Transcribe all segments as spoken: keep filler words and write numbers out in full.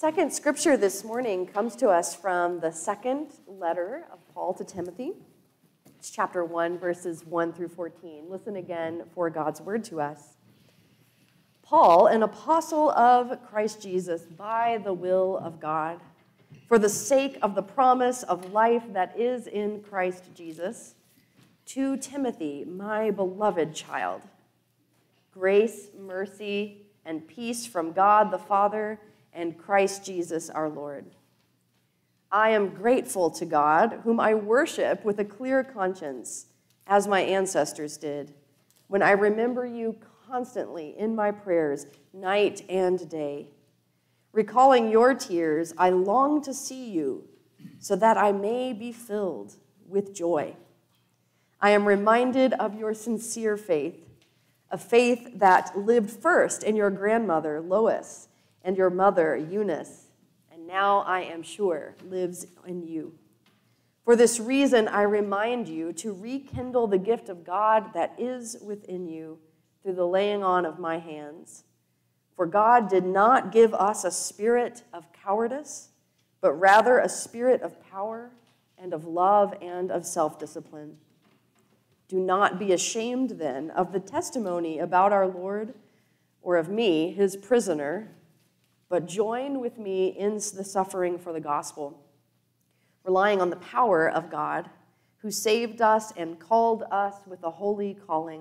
second scripture this morning comes to us from the second letter of Paul to Timothy. It's chapter one, verses one through fourteen. Listen again for God's word to us. Paul, an apostle of Christ Jesus, by the will of God, for the sake of the promise of life that is in Christ Jesus, to Timothy, my beloved child, grace, mercy, and peace from God the Father and Christ Jesus our Lord. I am grateful to God, whom I worship with a clear conscience, as my ancestors did, when I remember you constantly in my prayers, night and day. Recalling your tears, I long to see you, so that I may be filled with joy. I am reminded of your sincere faith, a faith that lived first in your grandmother, Lois, and your mother, Eunice, and now I am sure lives in you. For this reason, I remind you to rekindle the gift of God that is within you through the laying on of my hands. For God did not give us a spirit of cowardice, but rather a spirit of power and of love and of self-discipline. Do not be ashamed, then, of the testimony about our Lord or of me, his prisoner, but join with me in the suffering for the gospel, relying on the power of God, who saved us and called us with a holy calling,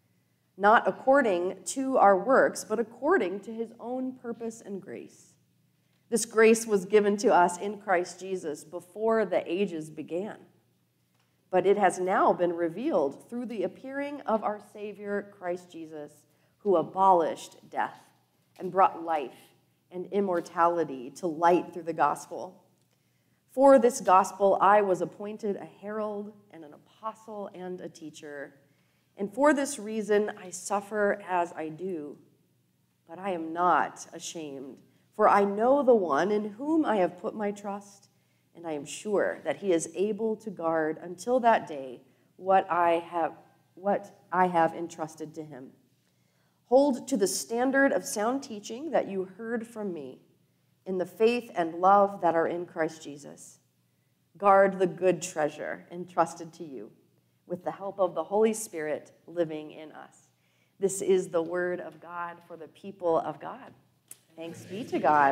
not according to our works, but according to his own purpose and grace. This grace was given to us in Christ Jesus before the ages began, but it has now been revealed through the appearing of our Savior, Christ Jesus, who abolished death and brought life and immortality to light through the gospel. For this gospel I was appointed a herald and an apostle and a teacher, and for this reason I suffer as I do, but I am not ashamed, for I know the one in whom I have put my trust, and I am sure that he is able to guard until that day what I have, what I have entrusted to him. Hold to the standard of sound teaching that you heard from me in the faith and love that are in Christ Jesus. Guard the good treasure entrusted to you with the help of the Holy Spirit living in us. This is the word of God for the people of God. Thanks be to God.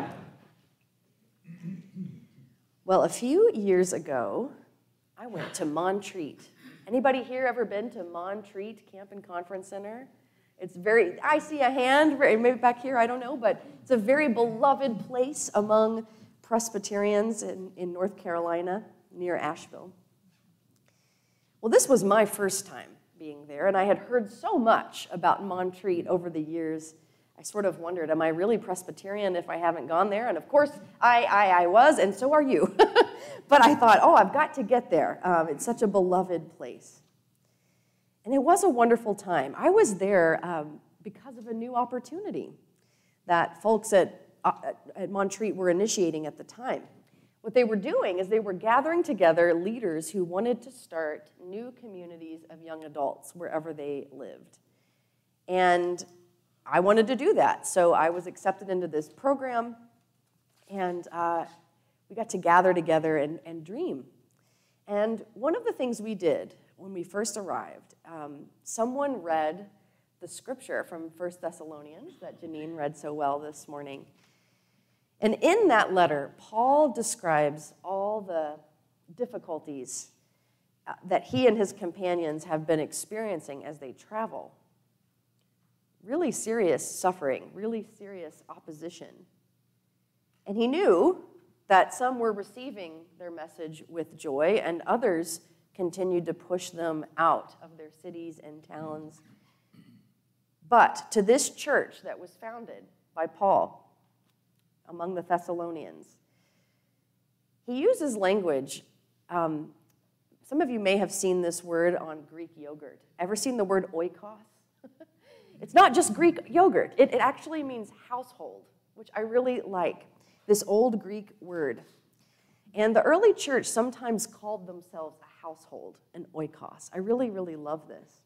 Well, a few years ago, I went to Montreat. Anybody here ever been to Montreat Camp and Conference Center? It's very, I see a hand, maybe back here, I don't know, but it's a very beloved place among Presbyterians in, in North Carolina, near Asheville. Well, this was my first time being there, and I had heard so much about Montreat over the years. I sort of wondered, am I really Presbyterian if I haven't gone there? And of course, I, I, I was, and so are you. But I thought, oh, I've got to get there. Um, it's such a beloved place. And it was a wonderful time. I was there um, because of a new opportunity that folks at, uh, at Montreat were initiating at the time. What they were doing is they were gathering together leaders who wanted to start new communities of young adults wherever they lived. And I wanted to do that, so I was accepted into this program, and uh, we got to gather together and, and dream. And one of the things we did when we first arrived, um, someone read the scripture from First Thessalonians that Janine read so well this morning. And in that letter, Paul describes all the difficulties uh, that he and his companions have been experiencing as they travel. Really serious suffering, really serious opposition. And he knew that some were receiving their message with joy, and others continued to push them out of their cities and towns. But to this church that was founded by Paul among the Thessalonians, he uses language. Um, some of you may have seen this word on Greek yogurt. Ever seen the word oikos? It's not just Greek yogurt. It, it actually means household, which I really like, this old Greek word. And the early church sometimes called themselves a household, an oikos. I really, really love this.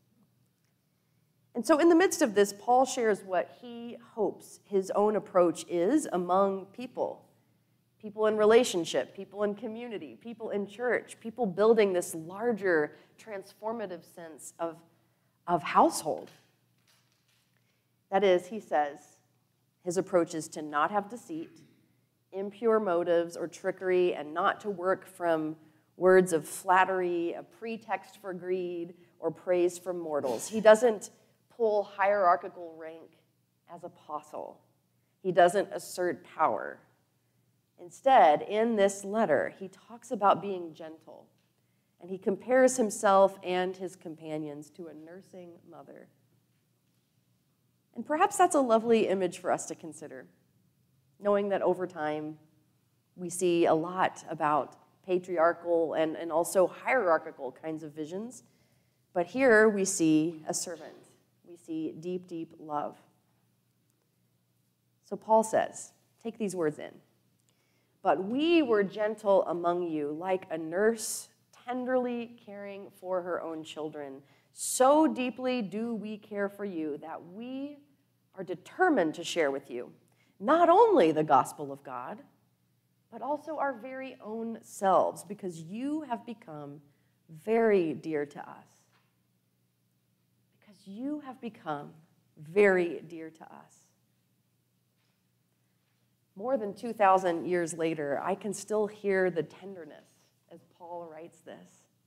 And so in the midst of this, Paul shares what he hopes his own approach is among people people in relationship, people in community, people in church, people building this larger, transformative sense of, of household. That is, he says, his approach is to not have deceit, impure motives or trickery, and not to work from words of flattery, a pretext for greed, or praise from mortals. He doesn't pull hierarchical rank as apostle. He doesn't assert power. Instead, in this letter, he talks about being gentle, and he compares himself and his companions to a nursing mother. And perhaps that's a lovely image for us to consider, knowing that over time we see a lot about patriarchal and, and also hierarchical kinds of visions. But here we see a servant. We see deep, deep love. So Paul says, take these words in. But we were gentle among you, like a nurse tenderly caring for her own children. So deeply do we care for you that we are determined to share with you not only the gospel of God, but also our very own selves, because you have become very dear to us. Because you have become very dear to us. More than two thousand years later, I can still hear the tenderness as Paul writes this.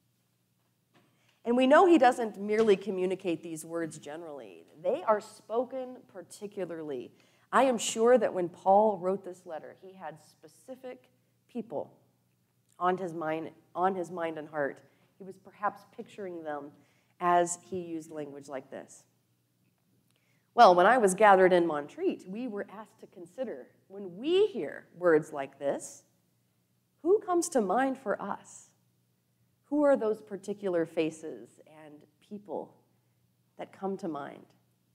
And we know he doesn't merely communicate these words generally. They are spoken particularly. I am sure that when Paul wrote this letter, he had specific people on his mind, on his mind and heart. He was perhaps picturing them as he used language like this. Well, when I was gathered in Montreat, we were asked to consider, when we hear words like this, who comes to mind for us? Who are those particular faces and people that come to mind?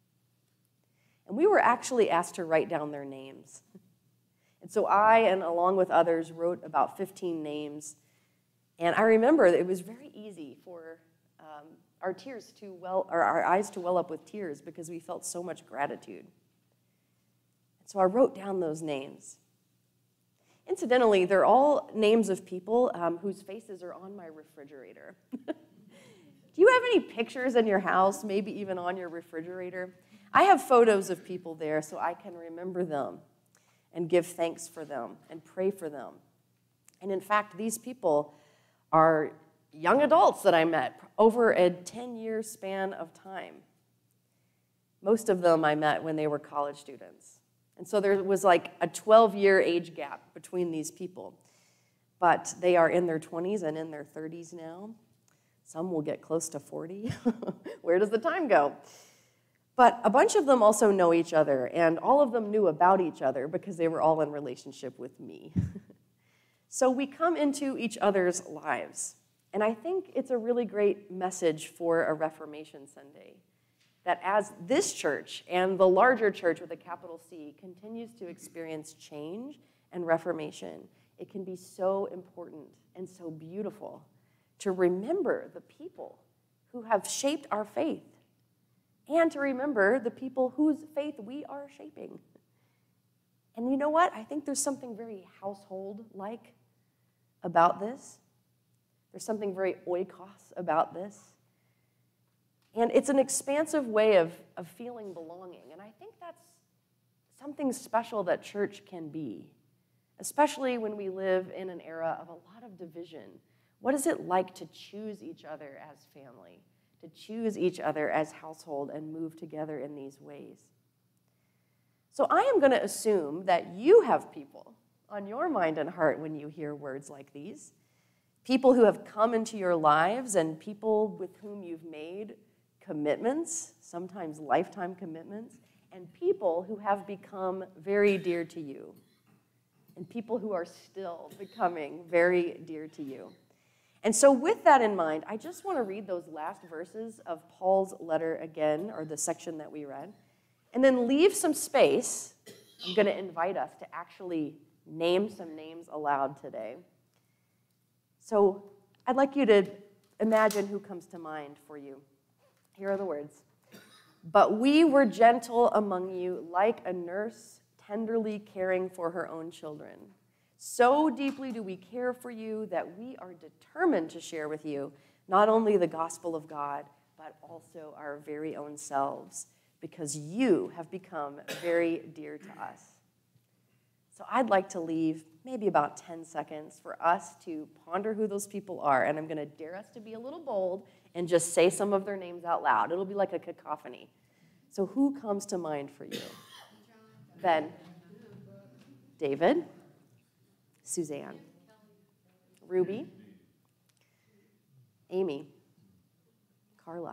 And we were actually asked to write down their names. And so I, and along with others, wrote about fifteen names. And I remember that it was very easy for um, our tears to well, or our eyes to well up with tears because we felt so much gratitude. And so I wrote down those names. Incidentally, they're all names of people um, whose faces are on my refrigerator. Do you have any pictures in your house, maybe even on your refrigerator? I have photos of people there so I can remember them and give thanks for them and pray for them. And in fact, these people are young adults that I met over a ten-year span of time. Most of them I met when they were college students. And so there was like a twelve-year age gap between these people. But they are in their twenties and in their thirties now. Some will get close to forty. Where does the time go? But a bunch of them also know each other, and all of them knew about each other because they were all in relationship with me. So we come into each other's lives. And I think it's a really great message for a Reformation Sunday, that as this church and the larger church with a capital C continues to experience change and reformation, it can be so important and so beautiful to remember the people who have shaped our faith and to remember the people whose faith we are shaping. And you know what? I think there's something very household-like about this. There's something very oikos about this. And it's an expansive way of, of feeling belonging. And I think that's something special that church can be, especially when we live in an era of a lot of division. What is it like to choose each other as family, to choose each other as household and move together in these ways? So I am going to assume that you have people on your mind and heart when you hear words like these, people who have come into your lives and people with whom you've made commitments, sometimes lifetime commitments, and people who have become very dear to you, and people who are still becoming very dear to you. And so with that in mind, I just want to read those last verses of Paul's letter again, or the section that we read, and then leave some space. I'm going to invite us to actually name some names aloud today. So I'd like you to imagine who comes to mind for you. Here are the words. But we were gentle among you, like a nurse tenderly caring for her own children. So deeply do we care for you that we are determined to share with you not only the gospel of God, but also our very own selves, because you have become very dear to us. So I'd like to leave maybe about ten seconds for us to ponder who those people are, and I'm going to dare us to be a little bold and just say some of their names out loud. It'll be like a cacophony. So who comes to mind for you? Ben. David. Suzanne. Ruby. Amy. Carla.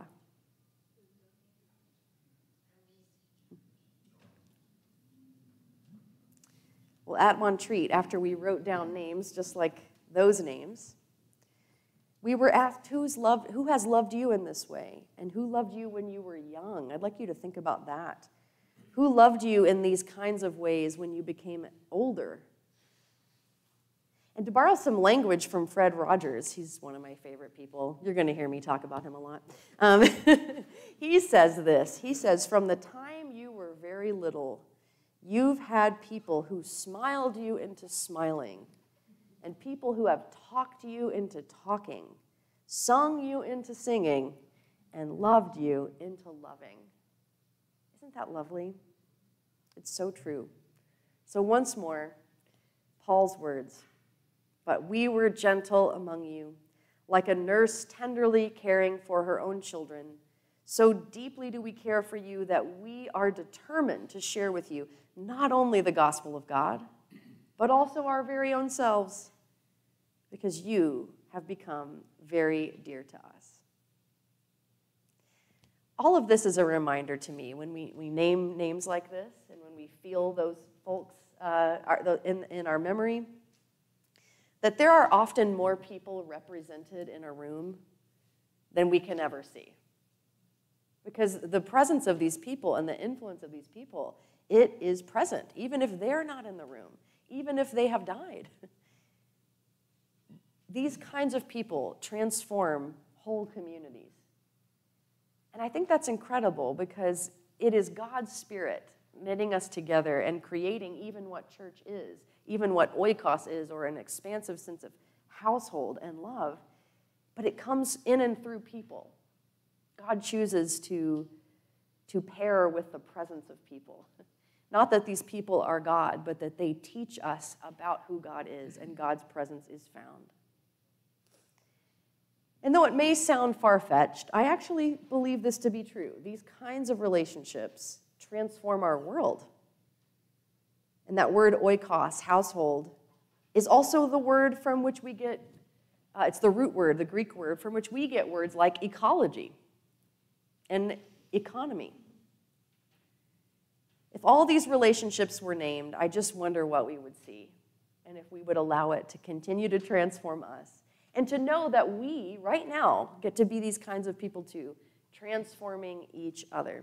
Well, at One Treat, after we wrote down names just like those names, we were asked who's loved, who has loved you in this way, and who loved you when you were young. I'd like you to think about that. Who loved you in these kinds of ways when you became older? And to borrow some language from Fred Rogers, he's one of my favorite people. You're going to hear me talk about him a lot. Um, he says this. He says, from the time you were very little, you've had people who smiled you into smiling, and people who have talked you into talking, sung you into singing, and loved you into loving. Isn't that lovely? It's so true. So once more, Paul's words. But we were gentle among you, like a nurse tenderly caring for her own children. So deeply do we care for you that we are determined to share with you not only the gospel of God, but also our very own selves, because you have become very dear to us. All of this is a reminder to me when we, we name names like this and when we feel those folks uh, are, in, in our memory, that there are often more people represented in a room than we can ever see. Because the presence of these people and the influence of these people, it is present, even if they're not in the room, even if they have died. These kinds of people transform whole communities. And I think that's incredible because it is God's Spirit knitting us together and creating even what church is, even what oikos is, or an expansive sense of household and love. But it comes in and through people. God chooses to, to pair with the presence of people. Not that these people are God, but that they teach us about who God is, and God's presence is found. And though it may sound far-fetched, I actually believe this to be true. These kinds of relationships transform our world. And that word oikos, household, is also the word from which we get, uh, it's the root word, the Greek word, from which we get words like ecology and economy. If all these relationships were named, I just wonder what we would see, and if we would allow it to continue to transform us, and to know that we, right now, get to be these kinds of people too, transforming each other.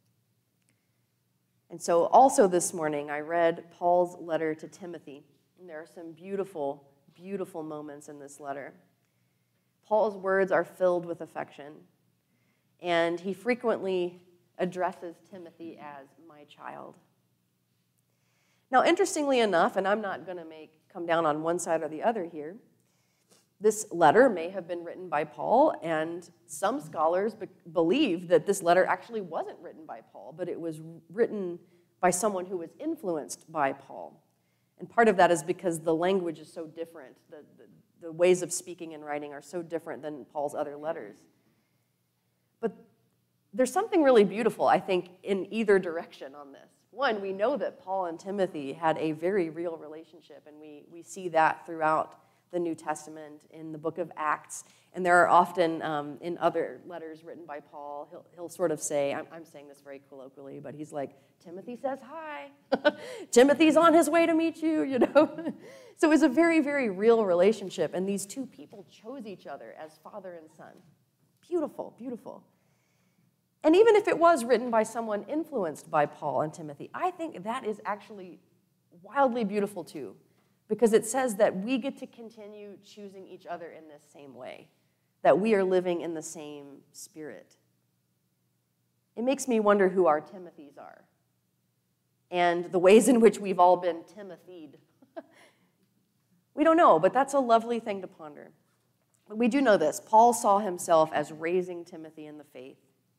And so also this morning, I read Paul's letter to Timothy, and there are some beautiful, beautiful moments in this letter. Paul's words are filled with affection, and he frequently addresses Timothy as my child. Now, interestingly enough, and I'm not going to make come down on one side or the other here, this letter may have been written by Paul, and some scholars be- believe that this letter actually wasn't written by Paul, but it was written by someone who was influenced by Paul. And part of that is because the language is so different. The, the, the ways of speaking and writing are so different than Paul's other letters. But there's something really beautiful, I think, in either direction on this. One, we know that Paul and Timothy had a very real relationship, and we, we see that throughout the New Testament, in the book of Acts. And there are often, um, in other letters written by Paul, he'll, he'll sort of say, I'm, I'm saying this very colloquially, but he's like, Timothy says hi. Timothy's on his way to meet you, you know. So it was a very, very real relationship, and these two people chose each other as father and son. Beautiful, beautiful. And even if it was written by someone influenced by Paul and Timothy, I think that is actually wildly beautiful too, because it says that we get to continue choosing each other in this same way, that we are living in the same spirit. It makes me wonder who our Timothys are and the ways in which we've all been Timothy'd. We don't know, but that's a lovely thing to ponder. But we do know this. Paul saw himself as raising Timothy in the faith.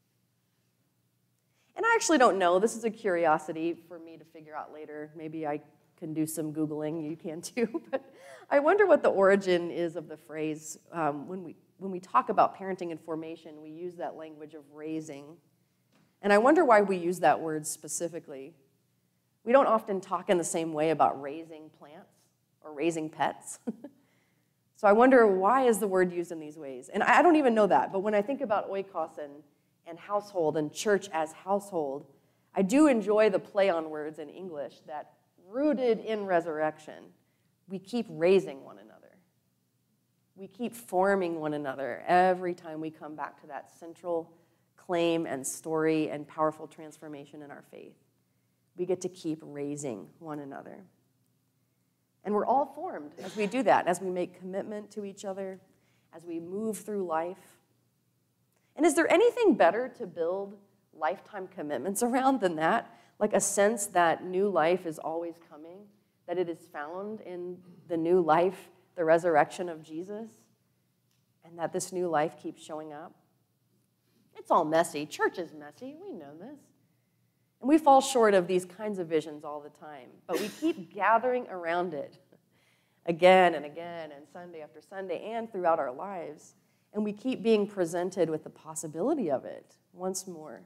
And I actually don't know. This is a curiosity for me to figure out later. Maybe I can do some Googling. You can too. But I wonder what the origin is of the phrase. Um, when we, when we talk about parenting and formation, we use that language of raising. And I wonder why we use that word specifically. We don't often talk in the same way about raising plants or raising pets. So I wonder, why is the word used in these ways? And I don't even know that, but when I think about oikos and, and household and church as household, I do enjoy the play on words in English that, rooted in resurrection, we keep raising one another. We keep forming one another every time we come back to that central claim and story and powerful transformation in our faith. We get to keep raising one another. And we're all formed as we do that, as we make commitment to each other, as we move through life. And is there anything better to build lifetime commitments around than that? Like a sense that new life is always coming, that it is found in the new life, the resurrection of Jesus, and that this new life keeps showing up? It's all messy. Church is messy. We know this. And we fall short of these kinds of visions all the time, but we keep gathering around it again and again and Sunday after Sunday and throughout our lives, and we keep being presented with the possibility of it once more.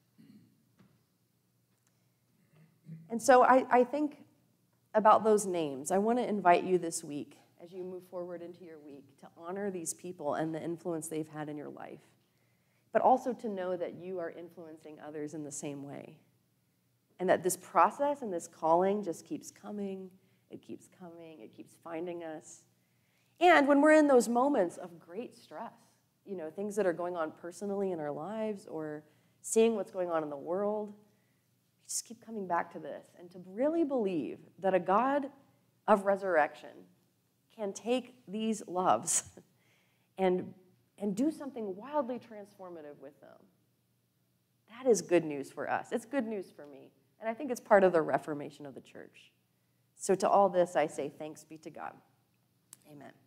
And so I, I think about those names. I want to invite you this week, as you move forward into your week, to honor these people and the influence they've had in your life, but also to know that you are influencing others in the same way. And that this process and this calling just keeps coming, it keeps coming, it keeps finding us. And when we're in those moments of great stress, you know, things that are going on personally in our lives or seeing what's going on in the world, we just keep coming back to this and to really believe that a God of resurrection can take these loves and, and do something wildly transformative with them. That is good news for us. It's good news for me. And I think it's part of the reformation of the church. So to all this, I say thanks be to God. Amen.